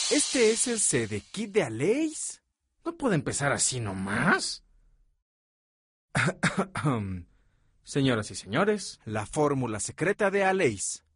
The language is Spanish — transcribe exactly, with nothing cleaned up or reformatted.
¿Este es el Sedekit de Aleix? ¿No puede empezar así nomás? Señoras y señores, la fórmula secreta de Aleix.